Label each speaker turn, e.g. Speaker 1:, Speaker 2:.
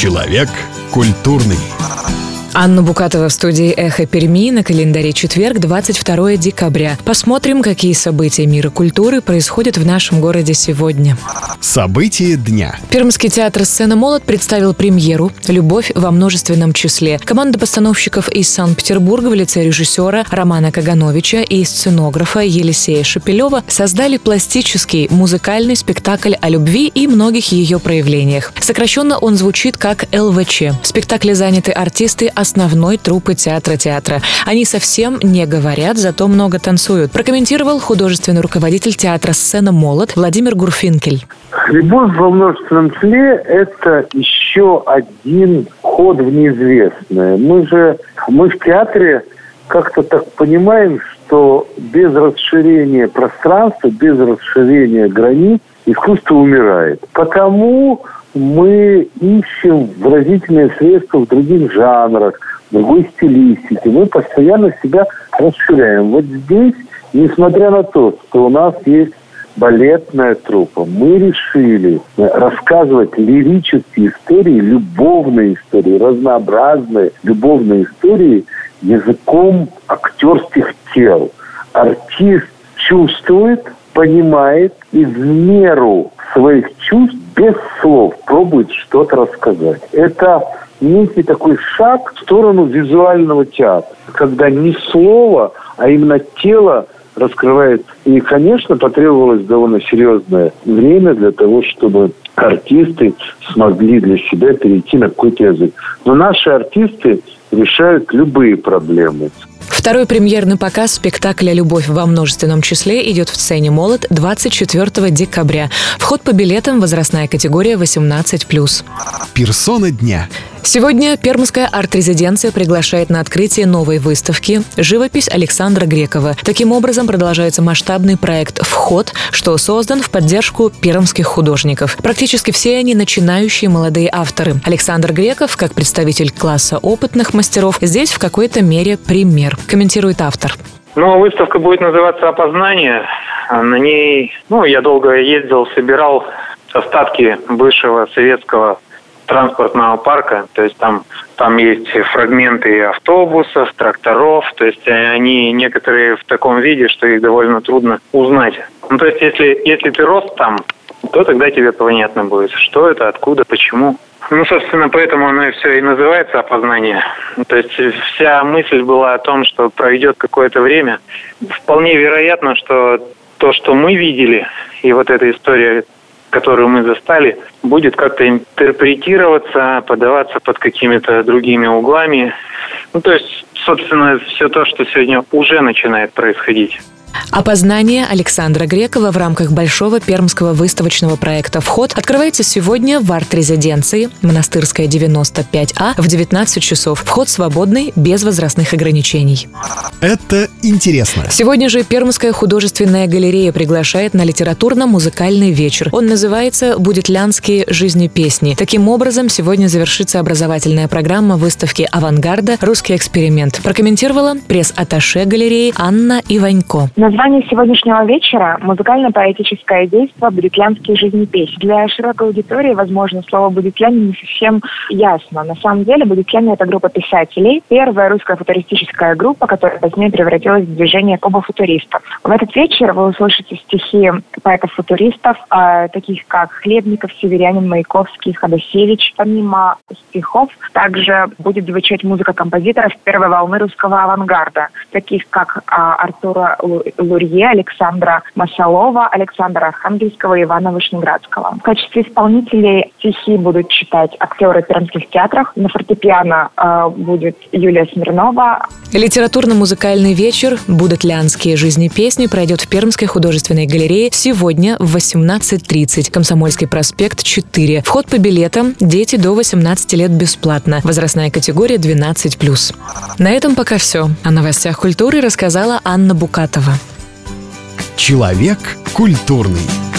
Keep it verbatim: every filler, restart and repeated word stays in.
Speaker 1: Человек культурный.
Speaker 2: Анна Букатова в студии «Эхо Перми». На календаре четверг, двадцать второе декабря. Посмотрим, какие события мира культуры происходят в нашем городе сегодня.
Speaker 1: События дня.
Speaker 2: Пермский театр «Сцена Молот» представил премьеру «Любовь во множественном числе». Команда постановщиков из Санкт-Петербурга в лице режиссера Романа Кагановича и сценографа Елисея Шепелева создали пластический музыкальный спектакль о любви и многих ее проявлениях. Сокращенно он звучит как эл вэ че. В спектакле заняты артисты основной труппы театра театра. Они совсем не говорят, зато много танцуют. Прокомментировал художественный руководитель театра «Сцена Молот» Владимир Гурфинкель.
Speaker 3: «Любовь во множественном числе» – это еще один ход в неизвестное. Мы же, мы в театре как-то так понимаем, что без расширения пространства, без расширения границ искусство умирает. Потому мы ищем выразительные средства в других жанрах, в другой стилистике. Мы постоянно себя расширяем. Вот здесь, несмотря на то, что у нас есть балетная труппа, мы решили рассказывать лирические истории, любовные истории, разнообразные любовные истории языком актерских тел. Артист чувствует, понимает и в меру своих чувств без слов пробует что-то рассказать. Это некий такой шаг в сторону визуального театра, когда не слово, а именно тело раскрывается. И, конечно, потребовалось довольно серьезное время для того, чтобы артисты смогли для себя перейти на какой-то язык. Но наши артисты решают любые проблемы.
Speaker 2: Второй премьерный показ спектакля «Любовь во множественном числе» идет в «Сцене Молот» двадцать четвертого декабря. Вход по билетам, возрастная категория восемнадцать плюс.
Speaker 1: Персона дня.
Speaker 2: Сегодня Пермская арт-резиденция приглашает на открытие новой выставки «Живопись Александра Грекова». Таким образом, продолжается масштабный проект «Вход», что создан в поддержку пермских художников. Практически все они начинающие молодые авторы. Александр Греков, как представитель класса опытных мастеров, здесь в какой-то мере пример, комментирует автор.
Speaker 4: Ну, выставка будет называться «Опознание». На ней, ну, я долго ездил, собирал остатки бывшего советского транспортного парка, то есть там, там есть фрагменты автобусов, тракторов, то есть они некоторые в таком виде, что их довольно трудно узнать. Ну, то есть если, если ты рос там, то тогда тебе понятно будет, что это, откуда, почему. Ну, собственно, поэтому оно и все и называется «Опознание». То есть вся мысль была о том, что пройдет какое-то время. Вполне вероятно, что то, что мы видели, и вот эта история, которую мы застали, будет как-то интерпретироваться, подаваться под какими-то другими углами. Ну, то есть, собственно, все то, что сегодня уже начинает происходить.
Speaker 2: «Опознание» Александра Грекова в рамках большого пермского выставочного проекта «Вход» открывается сегодня в арт-резиденции Монастырская девяносто пять А в девятнадцать часов. Вход свободный, без возрастных ограничений.
Speaker 1: Это интересно.
Speaker 2: Сегодня же Пермская художественная галерея приглашает на литературно-музыкальный вечер. Он называется «Будетлянские жизнепесни». Таким образом, сегодня завершится образовательная программа выставки «Авангарда. Русский эксперимент». Прокомментировала пресс-атташе галереи Анна Иванько.
Speaker 5: Название сегодняшнего вечера – музыкально-поэтическое действо «Будетлянские жизнепесни». Для широкой аудитории, возможно, слово «будетляне» не совсем ясно. На самом деле, будетляне – это группа писателей, первая русская футуристическая группа, которая позднее превратилась в движение кубофутуристов. В этот вечер вы услышите стихи поэтов-футуристов, э, таких как Хлебников, Северянин, Маяковский, Ходосевич. Помимо стихов, также будет звучать музыка композиторов первой волны русского авангарда, таких как э, Артура Лурье, Александра Масалова, Александра Архангельского и Ивана Вышнеградского. В качестве исполнителей стихи будут читать актеры пермских театров. На фортепиано э, будет Юлия Смирнова.
Speaker 2: Литературно-музыкальный вечер «Будетлянские жизнепесни» пройдет в Пермской художественной галерее сегодня в восемнадцать тридцать. Комсомольский проспект, четыре. Вход по билетам. Дети до восемнадцати лет бесплатно. Возрастная категория двенадцать плюс. На этом пока все. О новостях культуры рассказала Анна Букатова.
Speaker 1: Человек культурный.